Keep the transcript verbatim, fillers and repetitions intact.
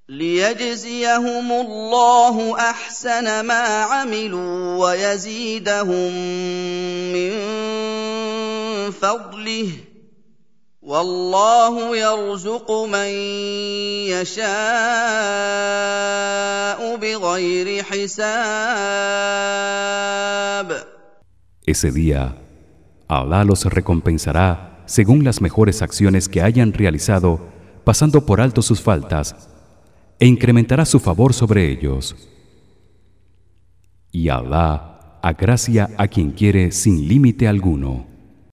ليجزيهم الله أحسن ما عملوا ويزيدهم من فضله والله يرزق من يشاء بغير حساب. Ese día, Alá los recompensará según las mejores acciones que hayan realizado, pasando por alto sus faltas, e incrementará su favor sobre ellos. Y Alá agracia a quien quiere sin límite alguno.